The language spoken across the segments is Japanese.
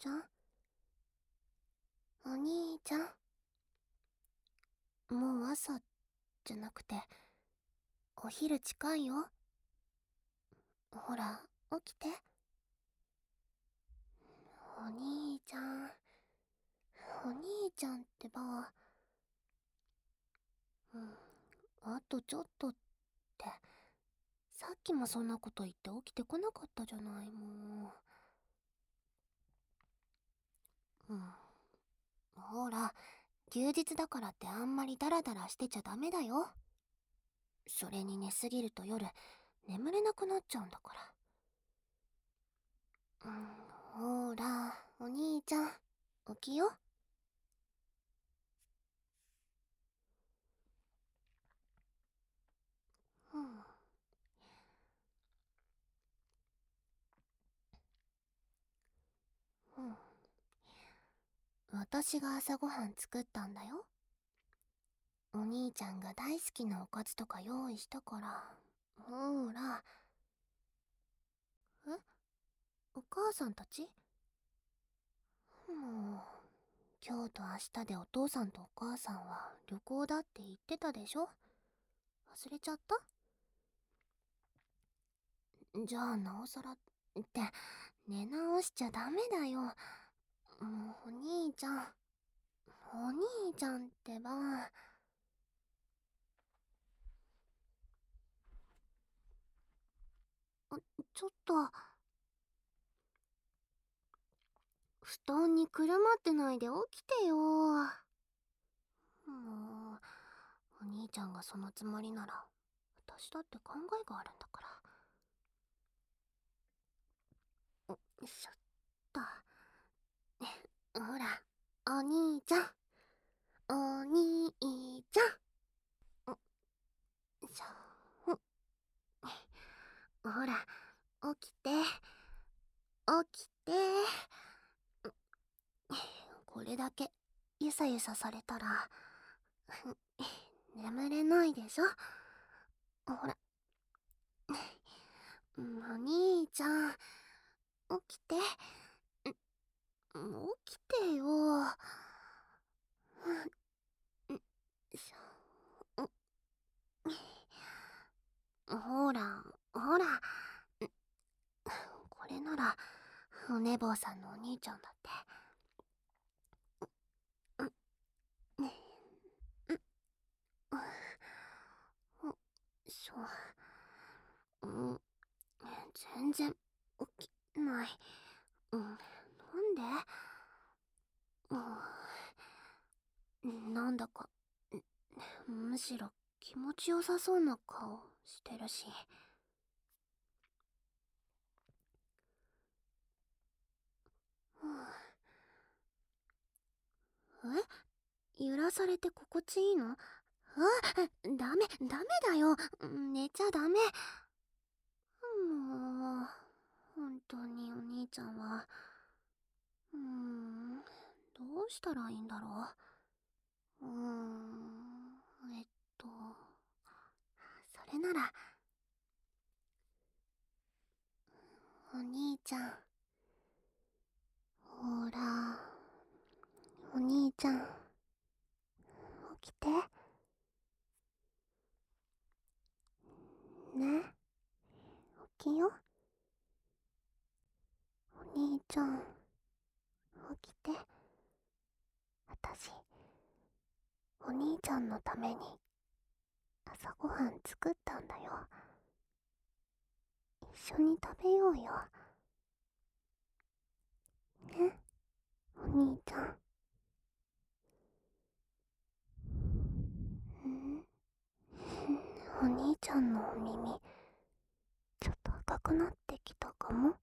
ちゃん、お兄ちゃん。もう朝じゃなくて、お昼近いよ。ほら、起きて。お兄ちゃん、お兄ちゃんってば。あとちょっとって、さっきもそんなこと言って起きてこなかったじゃない、もう。ほら、休日だからってあんまりダラダラしてちゃダメだよ。それに寝すぎると夜、眠れなくなっちゃうんだから。ほら、お兄ちゃん、起きよ。うん。うん。私が朝ごはん作ったんだよ。お兄ちゃんが大好きなおかずとか用意したから。ほら。え、お母さんたち？もう、今日と明日でお父さんとお母さんは旅行だって言ってたでしょ？忘れちゃった？じゃあなおさらって、寝直しちゃダメだよ。もうお兄ちゃん、お兄ちゃんってば。ちょっと、布団にくるまってないで起きてよ。もう、お兄ちゃんがそのつもりなら、私だって考えがあるんだから。よいしょっと。ほら、お兄ちゃん。お兄ちゃん。よいしょ。ほら、起きて。起きて。これだけ、ゆさゆさされたら、眠れないでしょ？ほら。お兄ちゃん、起きて。起きてよ。しょほら、ほら。これなら、お寝坊さんのお兄ちゃんだって。うん、よいしょ。全然起きない。なんで？なんだか、むしろ気持ちよさそうな顔してるし。揺らされて心地いいの？ダメだよ。寝ちゃダメ。もう、本当にお兄ちゃんは、どうしたらいいんだろう。えっと、それなら、お兄ちゃん、ほら、お兄ちゃん、起きて。ね、起きよ。お兄ちゃん、起きて。私、お兄ちゃんのために朝ごはん作ったんだよ。一緒に食べようよ。ね、お兄ちゃん。お兄ちゃんのお耳、ちょっと赤くなってきたかも。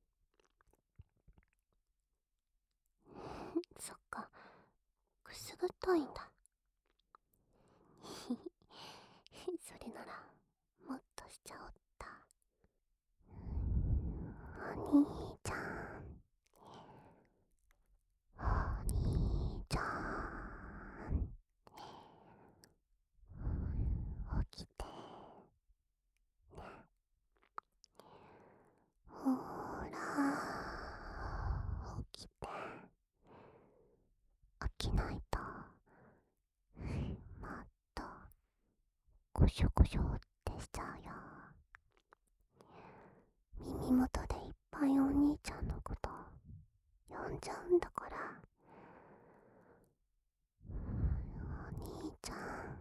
そっか、くすぐったいんだ。それなら、もっとしちゃおった。お兄ちゃん、お兄ちゃん、起きて。ほら、起きて。 こしょこしょってしちゃうよ。耳元でいっぱいお兄ちゃんのこと呼んじゃうんだから。お兄ちゃん、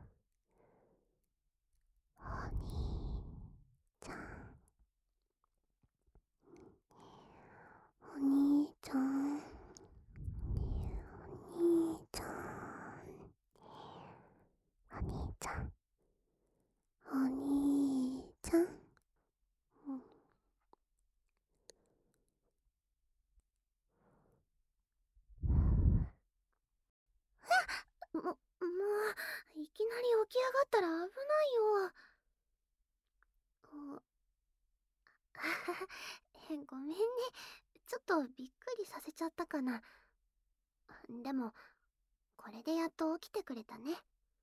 お兄ちゃん、お兄ちゃん、お兄ちゃん、お兄ちゃん、お兄ちゃん。いきなり起き上がったら危ないよ。ごめんね。ちょっとびっくりさせちゃったかな。でも、これでやっと起きてくれたね。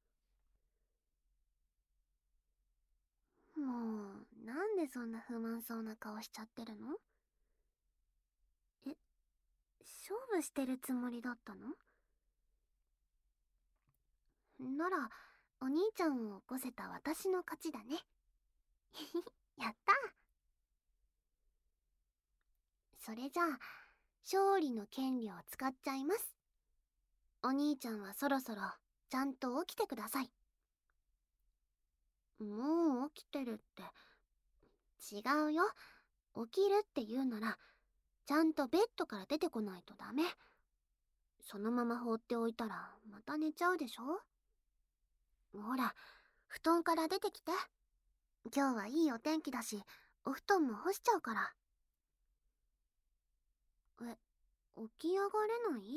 もう、なんでそんな不満そうな顔しちゃってるの？え、勝負してるつもりだったの？なら、お兄ちゃんを起こせた私の勝ちだね。やった！それじゃあ、勝利の権利を使っちゃいます。お兄ちゃんはそろそろ、ちゃんと起きてください。もう起きてるって。違うよ。起きるって言うなら、ちゃんとベッドから出てこないとダメ。そのまま放っておいたら、また寝ちゃうでしょ？ほら、布団から出てきて。今日はいいお天気だし、お布団も干しちゃうから。起き上がれない？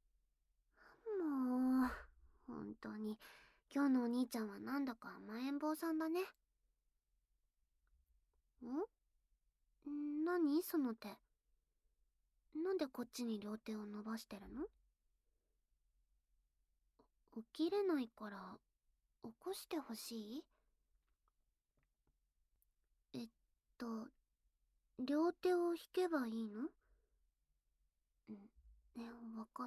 もう、本当に、今日のお兄ちゃんはなんだか甘えん坊さんだね。何その手。なんでこっちに両手を伸ばしてるの？起きれないから、起こしてほしい？えっと、両手を引けばいいの？ね、わかった。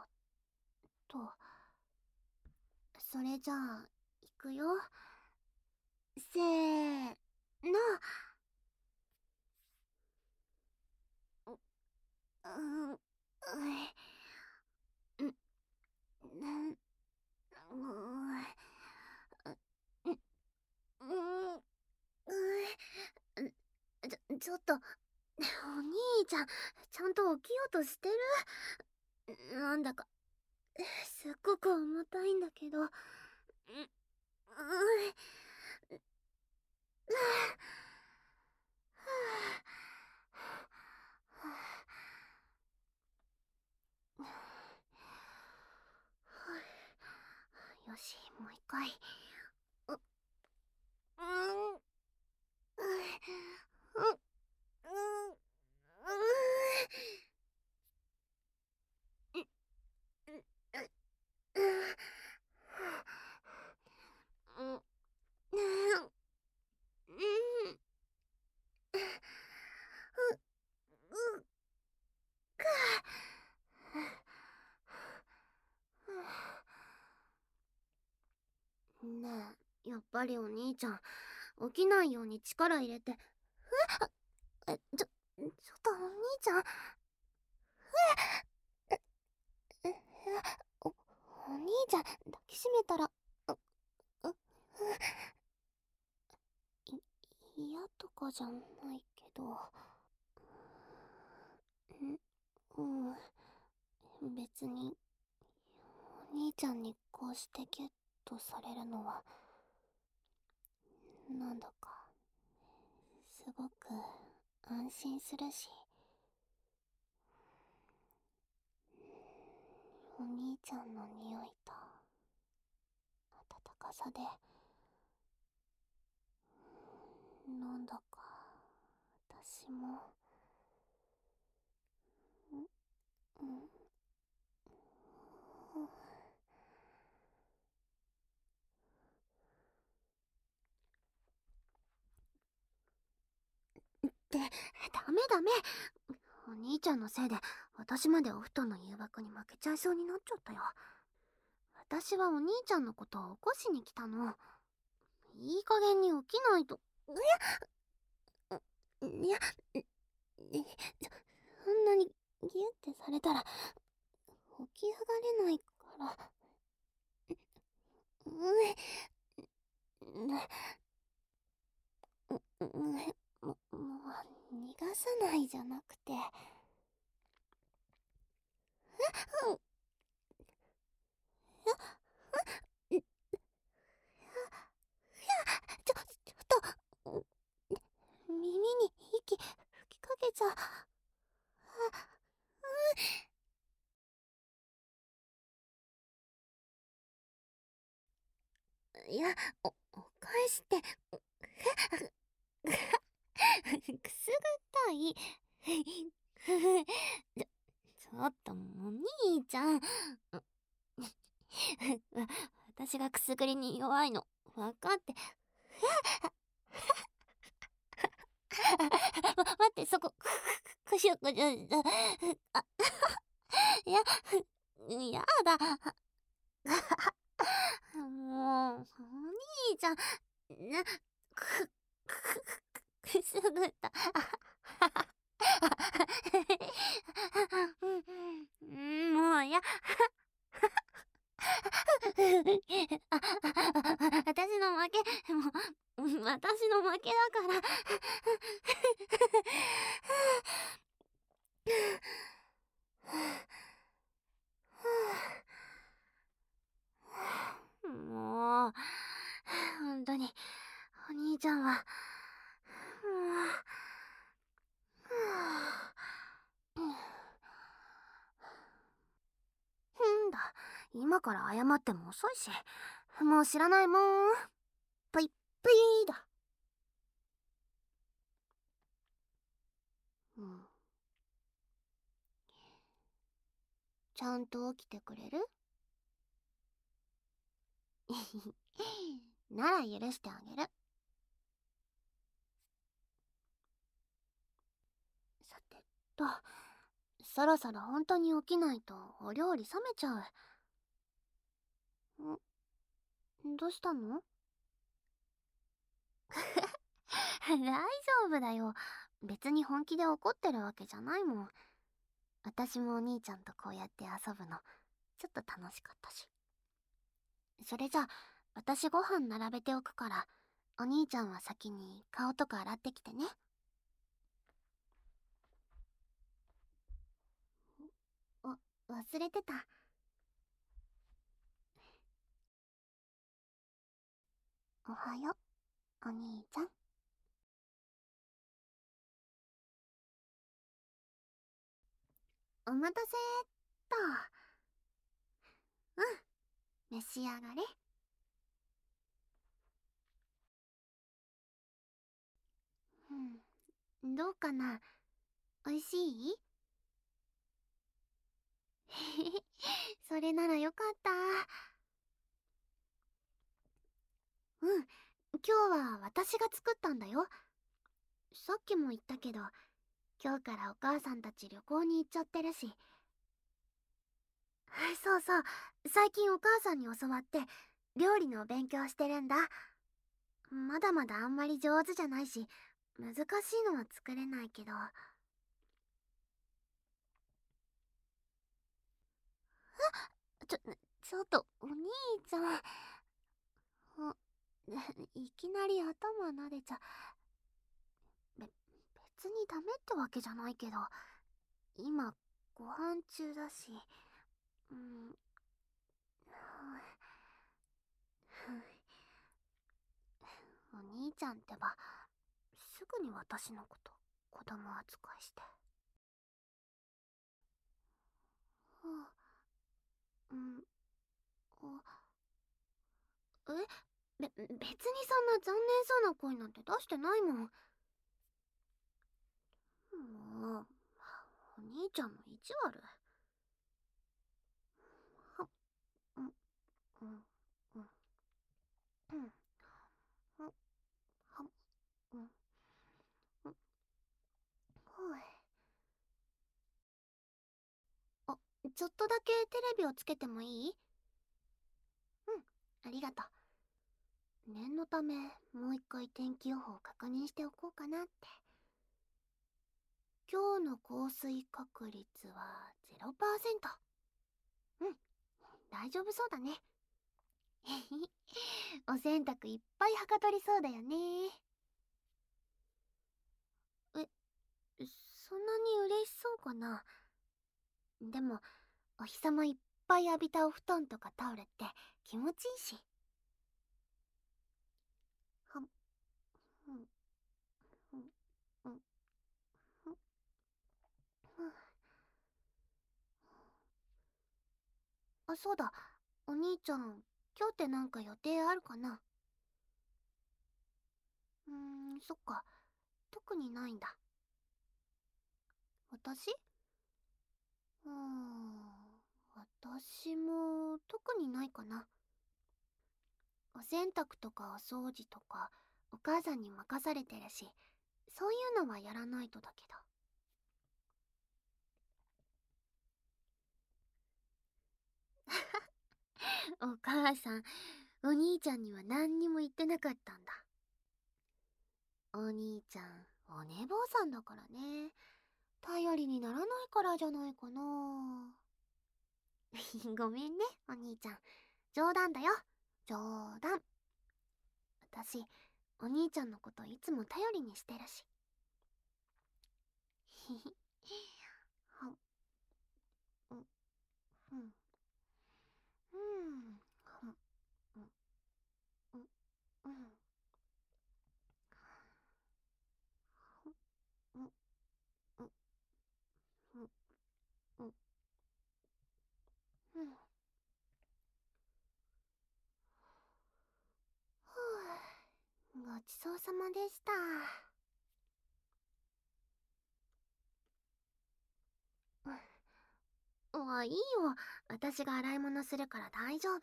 と。それじゃあ、いくよ。せーの。うん、うい、なん、う、ちょっと、お兄ちゃん、ちゃんと起きようとしてる？なんだか、すっごく重たいんだけど。よし、もう一回。ねえ、やっぱりお兄ちゃん、起きないように力入れて。ちょっとお兄ちゃん。え、え、お兄ちゃん、抱きしめたら、い、嫌とかじゃないけど。別に、お兄ちゃんにこうしてギュッとされるのは、なんだか、すごく安心するし、お兄ちゃんの匂いと、温かさで、なんだか、私も、うん、ダメダメ。お兄ちゃんのせいで、私までお布団の誘惑に負けちゃいそうになっちゃったよ。私はお兄ちゃんのことを起こしに来たの。 いい加減に起きないと。いや、そんなにギュってされたら起き上がれないから。もう逃がさないじゃなくて。ちょっと、耳に息吹きかけちゃ。いや、お返しって、くすぐったい。ちょっともう兄ちゃん。私がくすぐりに弱いの分かって。待って、そこ、くしゅくしゅ、あ、いや、やだ。もう、お兄ちゃん、く、くすぐった。もう、私の負け、もう、私の負けだから。もう、本当に、お兄ちゃんは、もうんだ、今から謝っても遅いし、もう知らないもん。ぷいっぷいだ。うん。ちゃんと起きてくれる？なら許してあげる。さてと、そろそろ本当に起きないとお料理冷めちゃう。どうしたの？大丈夫だよ。別に本気で怒ってるわけじゃないもん。私もお兄ちゃんとこうやって遊ぶの、ちょっと楽しかったし。それじゃ、私ご飯並べておくから、お兄ちゃんは先に顔とか洗ってきてね。忘れてた。おはよう、お兄ちゃん。お待たせーっと。召し上がれ。どうかな？おいしい？それならよかった。今日は私が作ったんだよ。さっきも言ったけど、今日からお母さんたち旅行に行っちゃってるし。そうそう、最近お母さんに教わって料理の勉強してるんだ。まだまだあんまり上手じゃないし、難しいのは作れないけど。ちょ、ちょっとお兄ちゃん。あ、いきなり頭撫でちゃ。別にダメってわけじゃないけど、今ご飯中だし。うん。お兄ちゃんってば、すぐに私のこと子供扱いして。はあ、別にそんな残念そうな声なんて出してないもん。もう、お兄ちゃんの意地悪。は、うん、うん、うん、うん、は、うん、うん、ほい。あ、ちょっとだけテレビをつけてもいい？うん、ありがとう。 念のためもう一回天気予報を確認しておこうかなって。今日の降水確率は 0%。うん、大丈夫そうだね。お洗濯いっぱいはかどりそうだよね。え、そんなに嬉しそうかな。でも、お日様いっぱい浴びたお布団とかタオルって気持ちいいし。はん、うん、うん、うん、うん、うん。あ、そうだ。お兄ちゃん、今日ってなんか予定あるかな？そっか。特にないんだ。私？私も特にないかな。お洗濯とかお掃除とかお母さんに任されてるし、そういうのはやらないとだけど。お母さん、お兄ちゃんには何にも言ってなかったんだ。お兄ちゃん、お寝坊さんだからね。頼りにならないからじゃないかな。ごめんね、お兄ちゃん。冗談だよ。冗談。私、お兄ちゃんのこといつも頼りにしてるし。ひひ。はん、うん、うん、うん、はん、うん、うん、うん、うん、うん、うん、うん、うん。ふぅ、ごちそうさまでした。いいよ。私が洗い物するから大丈夫。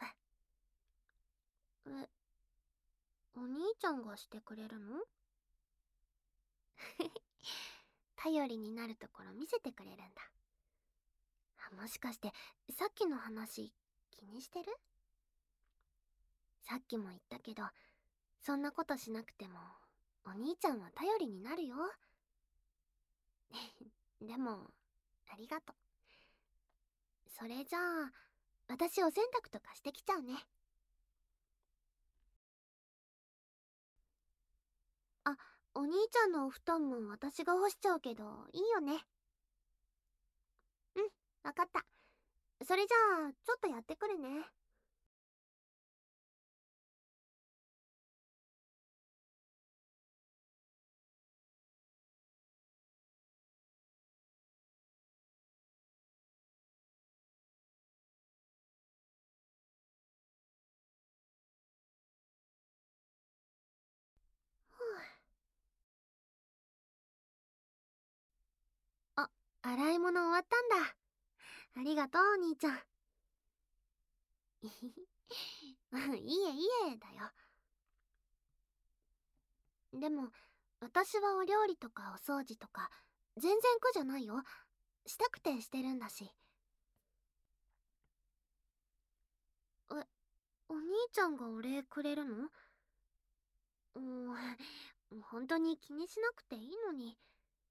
え、お兄ちゃんがしてくれるの？頼りになるところ見せてくれるんだ。もしかして、さっきの話、気にしてる？さっきも言ったけど、そんなことしなくても、お兄ちゃんは頼りになるよ。でも、ありがとう。それじゃあ、私お洗濯とかしてきちゃうね。あ、お兄ちゃんのお布団も私が干しちゃうけど、いいよね。うん、わかった。それじゃあ、ちょっとやってくるね。ふぅ。あ、洗い物終わったんだ。ありがとう、お兄ちゃん。いいえいえだよ。でも、私はお料理とかお掃除とか、全然苦じゃないよ。したくてしてるんだし。え、お兄ちゃんがお礼くれるの？本当に気にしなくていいのに。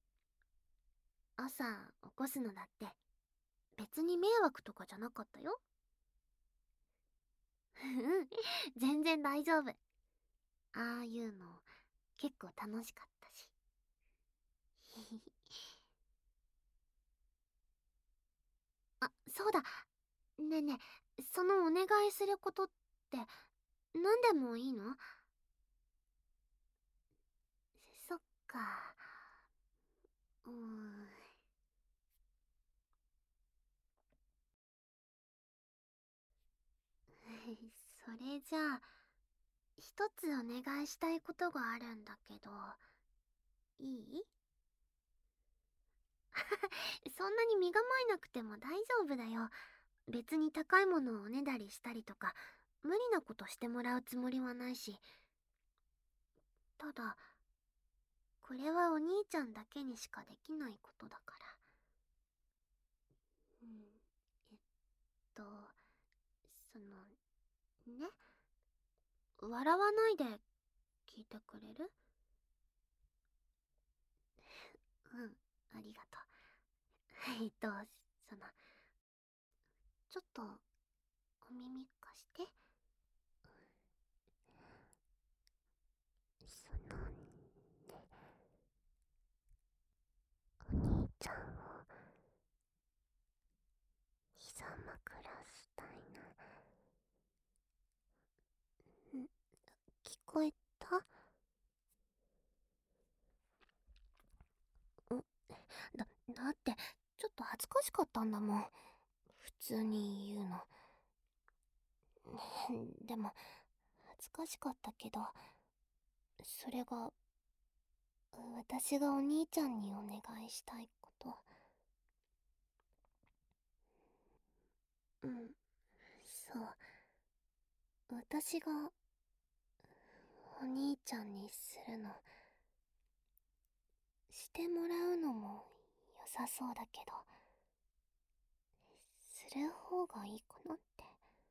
朝起こすのだって別に迷惑とかじゃなかったよ。うん、全然大丈夫。ああいうの結構楽しかったし。あ、そうだ。ねえねえ、そのお願いすることって何でもいいの？そっか。うーん。それじゃあ、一つお願いしたいことがあるんだけど、いい？そんなに身構えなくても大丈夫だよ。別に高いものをおねだりしたりとか、無理なことしてもらうつもりはないし。ただ、これはお兄ちゃんだけにしかできないことだから。うん、えっと、その、ね、 笑わないで聞いてくれる？うん、ありがとう。その、ちょっと、お耳貸して。その、お兄ちゃんを、膝枕したいな。ん、聞こえた？だって、ちょっと恥ずかしかったんだもん。普通に言うの。でも、恥ずかしかったけど、それが、私がお兄ちゃんにお願いしたいこと。うん、そう。私が、お兄ちゃんにするの、してもらうのも良さそうだけど、する方がいいかなって。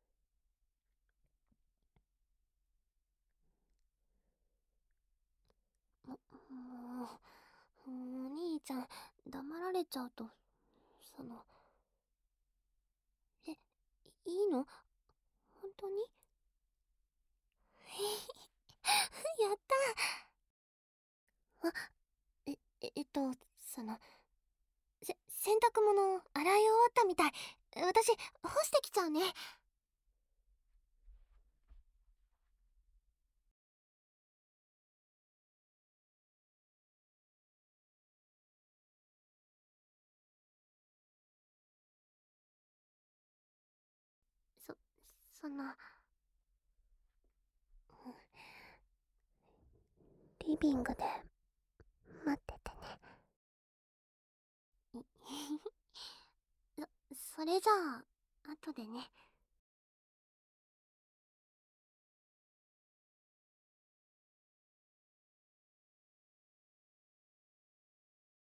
もお兄ちゃん、黙られちゃうと、その、え、いいの？本当に？やった。あ、その、洗濯物洗い終わったみたい。私、干してきちゃうね。そ、その、リビングで待っててね。それじゃあ、後でね。